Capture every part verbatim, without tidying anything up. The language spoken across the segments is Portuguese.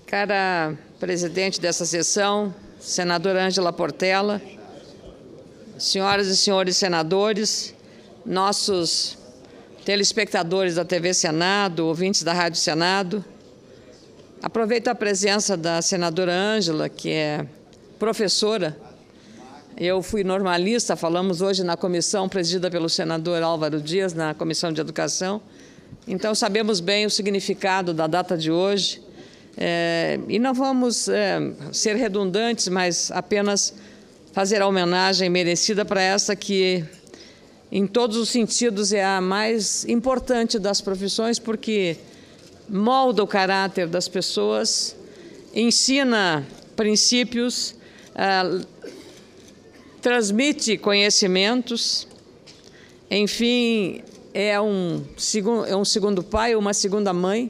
Cara presidente dessa sessão, senadora Ângela Portela, senhoras e senhores senadores, nossos telespectadores da T V Senado, ouvintes da Rádio Senado, aproveito a presença da senadora Ângela, que é professora. Eu fui normalista, falamos hoje na comissão presidida pelo senador Álvaro Dias, na Comissão de Educação. Então, sabemos bem o significado da data de hoje. É, e não vamos é, ser redundantes, mas apenas fazer a homenagem merecida para essa que, em todos os sentidos, é a mais importante das profissões, porque molda o caráter das pessoas, ensina princípios, é, transmite conhecimentos, enfim, é um, segundo, é um segundo pai, uma segunda mãe,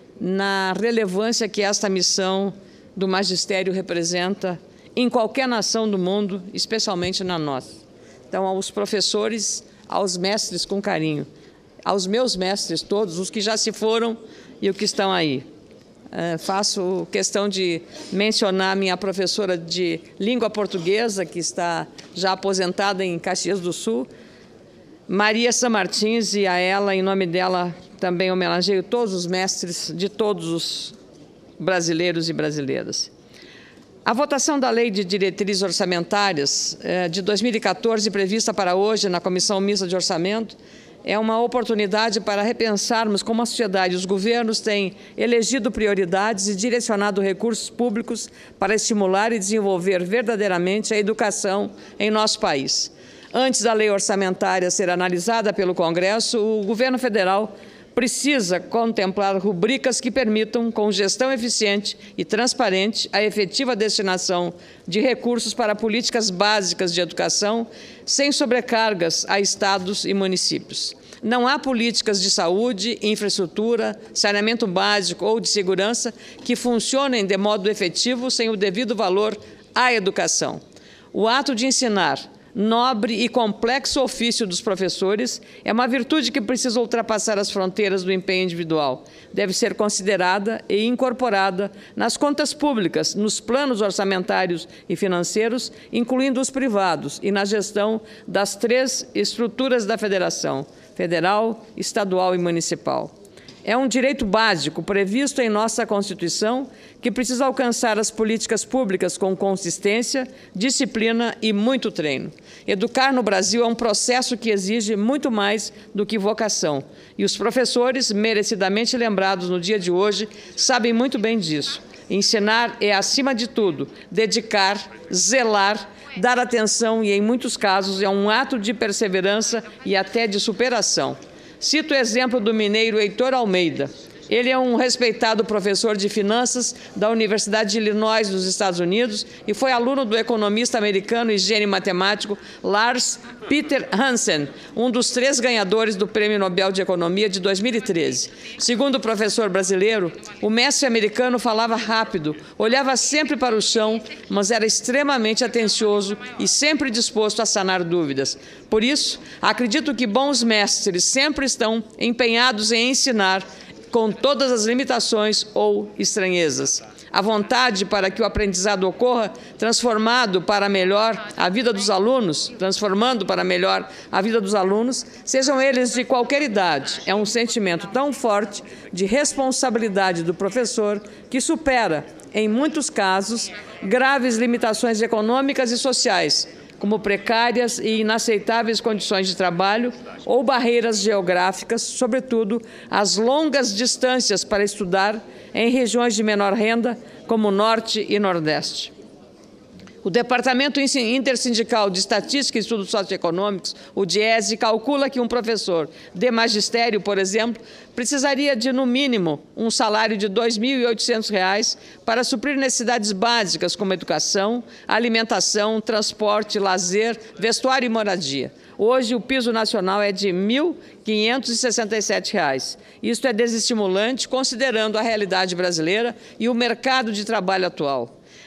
na relevância que esta missão do magistério representa em qualquer nação do mundo, especialmente na nossa. Então, aos professores, aos mestres com carinho, aos meus mestres todos, os que já se foram e os que estão aí. Uh, faço questão de mencionar minha professora de língua portuguesa, que está já aposentada em Caxias do Sul, Maria San Martins, e a ela, em nome dela, também homenageio todos os mestres de todos os brasileiros e brasileiras. A votação da Lei de Diretrizes Orçamentárias eh, de dois mil e quatorze, prevista para hoje na Comissão Mista de Orçamento, é uma oportunidade para repensarmos como a sociedade e os governos têm elegido prioridades e direcionado recursos públicos para estimular e desenvolver verdadeiramente a educação em nosso país. Antes da lei orçamentária ser analisada pelo Congresso, o governo federal precisa contemplar rubricas que permitam, com gestão eficiente e transparente, a efetiva destinação de recursos para políticas básicas de educação, sem sobrecargas a estados e municípios. Não há políticas de saúde, infraestrutura, saneamento básico ou de segurança que funcionem de modo efetivo sem o devido valor à educação. O ato de ensinar, nobre e complexo ofício dos professores, é uma virtude que precisa ultrapassar as fronteiras do empenho individual. Deve ser considerada e incorporada nas contas públicas, nos planos orçamentários e financeiros, incluindo os privados, e na gestão das três estruturas da federação: federal, estadual e municipal. É um direito básico previsto em nossa Constituição que precisa alcançar as políticas públicas com consistência, disciplina e muito treino. Educar no Brasil é um processo que exige muito mais do que vocação. E os professores, merecidamente lembrados no dia de hoje, sabem muito bem disso. Ensinar é, acima de tudo, dedicar, zelar, dar atenção e, em muitos casos, é um ato de perseverança e até de superação. Cito o exemplo do mineiro Heitor Almeida. Ele é um respeitado professor de finanças da Universidade de Illinois, dos Estados Unidos, e foi aluno do economista americano e gênio matemático Lars Peter Hansen, um dos três ganhadores do Prêmio Nobel de Economia de dois mil e treze. Segundo o professor brasileiro, o mestre americano falava rápido, olhava sempre para o chão, mas era extremamente atencioso e sempre disposto a sanar dúvidas. Por isso, acredito que bons mestres sempre estão empenhados em ensinar, com todas as limitações ou estranhezas. A vontade para que o aprendizado ocorra, transformado para melhor a vida dos alunos, transformando para melhor a vida dos alunos, sejam eles de qualquer idade, é um sentimento tão forte de responsabilidade do professor que supera, em muitos casos, graves limitações econômicas e sociais, como precárias e inaceitáveis condições de trabalho ou barreiras geográficas, sobretudo as longas distâncias para estudar em regiões de menor renda, como o Norte e Nordeste. O Departamento Intersindical de Estatística e Estudos Socioeconômicos, o DIESE, calcula que um professor de magistério, por exemplo, precisaria de, no mínimo, um salário de dois mil e oitocentos reais para suprir necessidades básicas como educação, alimentação, transporte, lazer, vestuário e moradia. Hoje, o piso nacional é de mil quinhentos e sessenta e sete reais. Isto é desestimulante, considerando a realidade brasileira e o mercado de trabalho atual.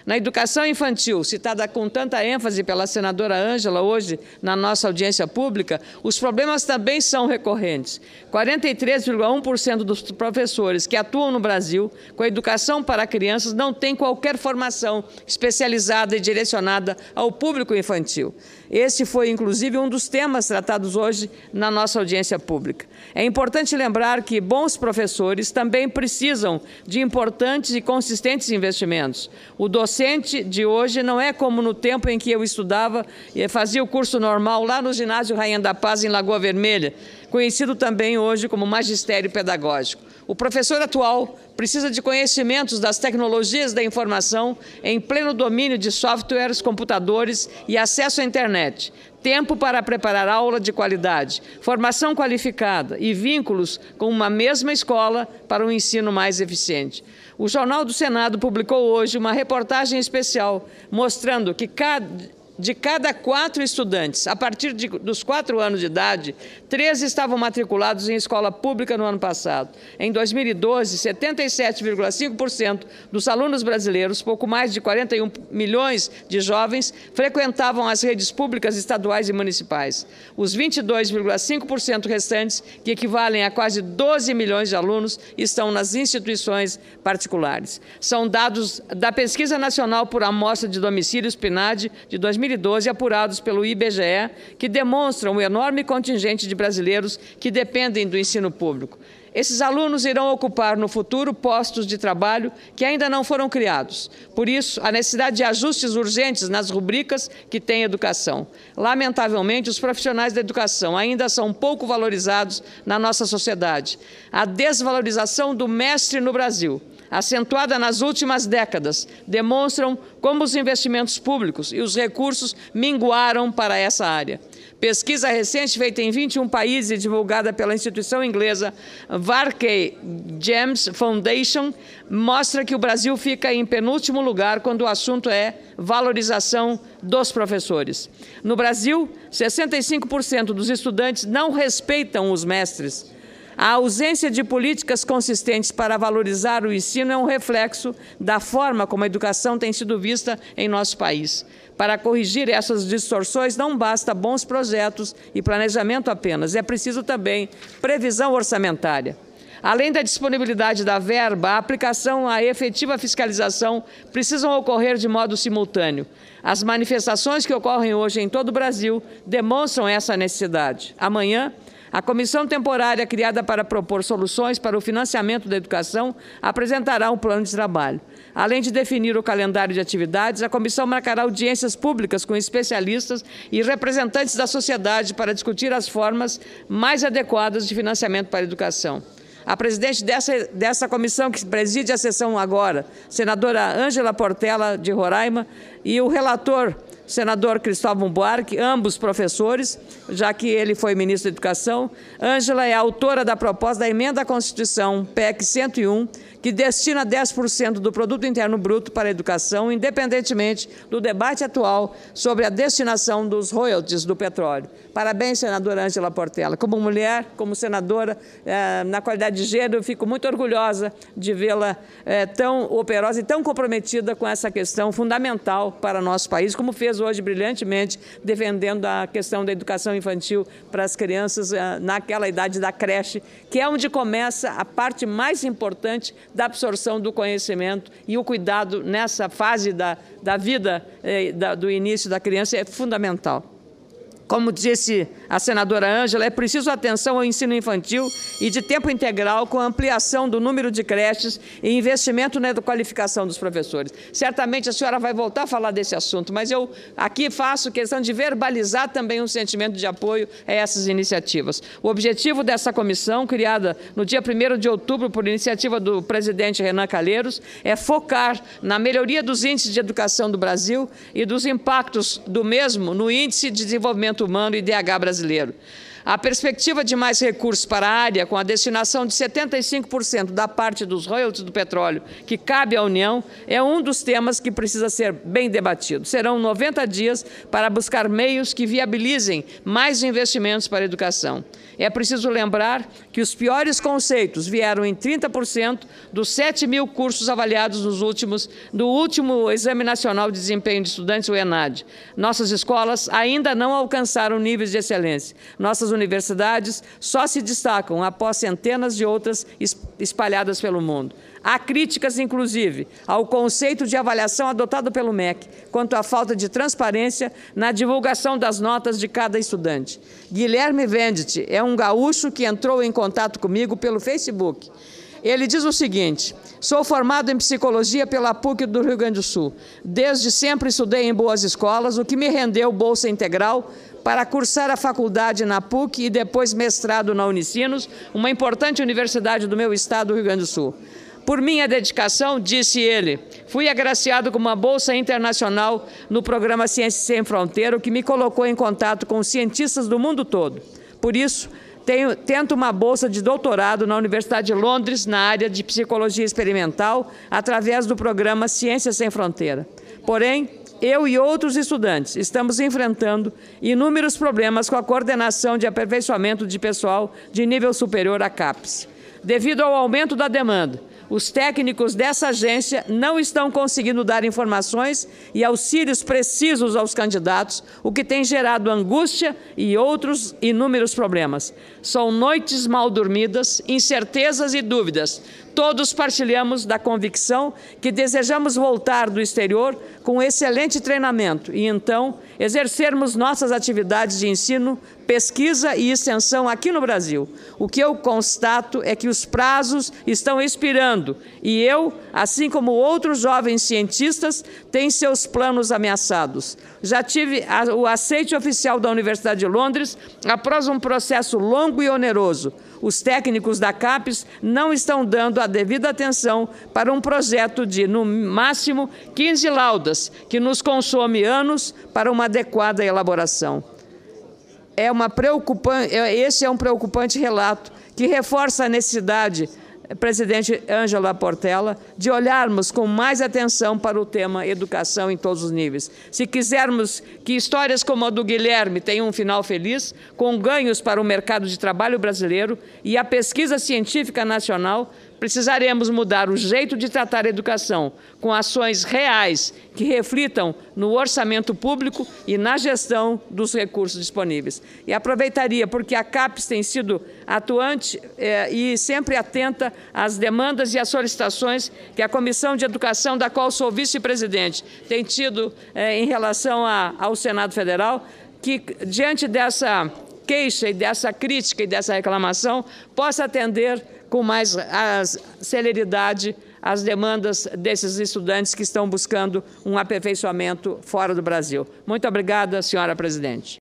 Na educação infantil, citada com tanta ênfase pela senadora Ângela hoje na nossa audiência pública, os problemas também são recorrentes. quarenta e três vírgula um por cento dos professores que atuam no Brasil com a educação para crianças não têm qualquer formação especializada e direcionada ao público infantil. Esse foi, inclusive, um dos temas tratados hoje na nossa audiência pública. É importante lembrar que bons professores também precisam de importantes e consistentes investimentos. O docente de hoje não é como no tempo em que eu estudava e fazia o curso normal lá no ginásio Rainha da Paz, em Lagoa Vermelha, conhecido também hoje como magistério pedagógico. O professor atual precisa de conhecimentos das tecnologias da informação em pleno domínio de softwares, computadores e acesso à internet, tempo para preparar aula de qualidade, formação qualificada e vínculos com uma mesma escola para um ensino mais eficiente. O Jornal do Senado publicou hoje uma reportagem especial mostrando que cada de cada quatro estudantes, a partir de, dos quatro anos de idade, três estavam matriculados em escola pública no ano passado. Em dois mil e doze, setenta e sete vírgula cinco por cento dos alunos brasileiros, pouco mais de quarenta e um milhões de jovens, frequentavam as redes públicas estaduais e municipais. Os vinte e dois vírgula cinco por cento restantes, que equivalem a quase doze milhões de alunos, estão nas instituições particulares. São dados da Pesquisa Nacional por Amostra de Domicílios, P N A D, de dois mil e doze, apurados pelo I B G E, que demonstram o enorme contingente de brasileiros que dependem do ensino público. Esses alunos irão ocupar no futuro postos de trabalho que ainda não foram criados. Por isso, a necessidade de ajustes urgentes nas rubricas que têm educação. Lamentavelmente, os profissionais da educação ainda são pouco valorizados na nossa sociedade. A desvalorização do mestre no Brasil, acentuada nas últimas décadas, demonstram como os investimentos públicos e os recursos minguaram para essa área. Pesquisa recente feita em vinte e um países e divulgada pela instituição inglesa Varkey James Foundation mostra que o Brasil fica em penúltimo lugar quando o assunto é valorização dos professores. No Brasil, sessenta e cinco por cento dos estudantes não respeitam os mestres. A ausência de políticas consistentes para valorizar o ensino é um reflexo da forma como a educação tem sido vista em nosso país. Para corrigir essas distorções, não basta bons projetos e planejamento apenas, é preciso também previsão orçamentária. Além da disponibilidade da verba, a aplicação e a efetiva fiscalização precisam ocorrer de modo simultâneo. As manifestações que ocorrem hoje em todo o Brasil demonstram essa necessidade. Amanhã, a comissão temporária criada para propor soluções para o financiamento da educação apresentará um plano de trabalho. Além de definir o calendário de atividades, a comissão marcará audiências públicas com especialistas e representantes da sociedade para discutir as formas mais adequadas de financiamento para a educação. A presidente dessa, dessa comissão, que preside a sessão agora, senadora Ângela Portela, de Roraima, e o relator, senador Cristóvão Buarque, ambos professores, já que ele foi ministro da Educação. Ângela é autora da proposta da emenda à Constituição, P E C cento e um, que destina dez por cento do Produto Interno Bruto para a educação, independentemente do debate atual sobre a destinação dos royalties do petróleo. Parabéns, senadora Ângela Portela. Como mulher, como senadora, eh, na qualidade de gênero, eu fico muito orgulhosa de vê-la eh, tão operosa e tão comprometida com essa questão fundamental para o nosso país, como fez hoje brilhantemente, defendendo a questão da educação infantil para as crianças eh, naquela idade da creche, que é onde começa a parte mais importante da absorção do conhecimento, e o cuidado nessa fase da, da vida, eh, da, do início da criança é fundamental. Como disse a senadora Ângela, é preciso atenção ao ensino infantil e de tempo integral, com ampliação do número de creches e investimento na qualificação dos professores. Certamente a senhora vai voltar a falar desse assunto, mas eu aqui faço questão de verbalizar também um sentimento de apoio a essas iniciativas. O objetivo dessa comissão, criada no dia primeiro de outubro por iniciativa do presidente Renan Calheiros, é focar na melhoria dos índices de educação do Brasil e dos impactos do mesmo no índice de desenvolvimento humano e I D H brasileiro. A perspectiva de mais recursos para a área, com a destinação de setenta e cinco por cento da parte dos royalties do petróleo que cabe à União, é um dos temas que precisa ser bem debatido. Serão noventa dias para buscar meios que viabilizem mais investimentos para a educação. É preciso lembrar que os piores conceitos vieram em trinta por cento dos sete mil cursos avaliados nos últimos, no último Exame Nacional de Desempenho de Estudantes, o ENAD. Nossas escolas ainda não alcançaram níveis de excelência. Nossas universidades só se destacam após centenas de outras espalhadas pelo mundo. Há críticas, inclusive, ao conceito de avaliação adotado pelo M E C, quanto à falta de transparência na divulgação das notas de cada estudante. Guilherme Venditti é um gaúcho que entrou em contato comigo pelo Facebook. Ele diz o seguinte: sou formado em psicologia pela P U C do Rio Grande do Sul. Desde sempre estudei em boas escolas, o que me rendeu bolsa integral para cursar a faculdade na P U C e depois mestrado na Unicinos, uma importante universidade do meu estado, do Rio Grande do Sul. Por minha dedicação, disse ele, fui agraciado com uma bolsa internacional no programa Ciências Sem Fronteira, o que me colocou em contato com cientistas do mundo todo. Por isso, tenho, tento uma bolsa de doutorado na Universidade de Londres, na área de Psicologia Experimental, através do programa Ciências Sem Fronteira. Porém, eu e outros estudantes estamos enfrentando inúmeros problemas com a coordenação de aperfeiçoamento de pessoal de nível superior à CAPES. Devido ao aumento da demanda, os técnicos dessa agência não estão conseguindo dar informações e auxílios precisos aos candidatos, o que tem gerado angústia e outros inúmeros problemas. São noites mal dormidas, incertezas e dúvidas. Todos partilhamos da convicção que desejamos voltar do exterior com excelente treinamento e, então, exercermos nossas atividades de ensino, pesquisa e extensão aqui no Brasil. O que eu constato é que os prazos estão expirando e eu, assim como outros jovens cientistas, têm seus planos ameaçados. Já tive o aceite oficial da Universidade de Londres após um processo longo e oneroso. Os técnicos da CAPES não estão dando a devida atenção para um projeto de, no máximo, quinze laudas, que nos consome anos para uma adequada elaboração. É uma preocupante, esse é um preocupante relato que reforça a necessidade, presidente Ângela Portela, de olharmos com mais atenção para o tema educação em todos os níveis. Se quisermos que histórias como a do Guilherme tenham um final feliz, com ganhos para o mercado de trabalho brasileiro e a pesquisa científica nacional, precisaremos mudar o jeito de tratar a educação, com ações reais que reflitam no orçamento público e na gestão dos recursos disponíveis. E aproveitaria, porque a CAPES tem sido atuante eh, e sempre atenta às demandas e às solicitações que a Comissão de Educação, da qual sou vice-presidente, tem tido eh, em relação a, ao Senado Federal, que, diante dessa queixa e dessa crítica e dessa reclamação, possa atender com mais as, celeridade as demandas desses estudantes que estão buscando um aperfeiçoamento fora do Brasil. Muito obrigada, senhora presidente.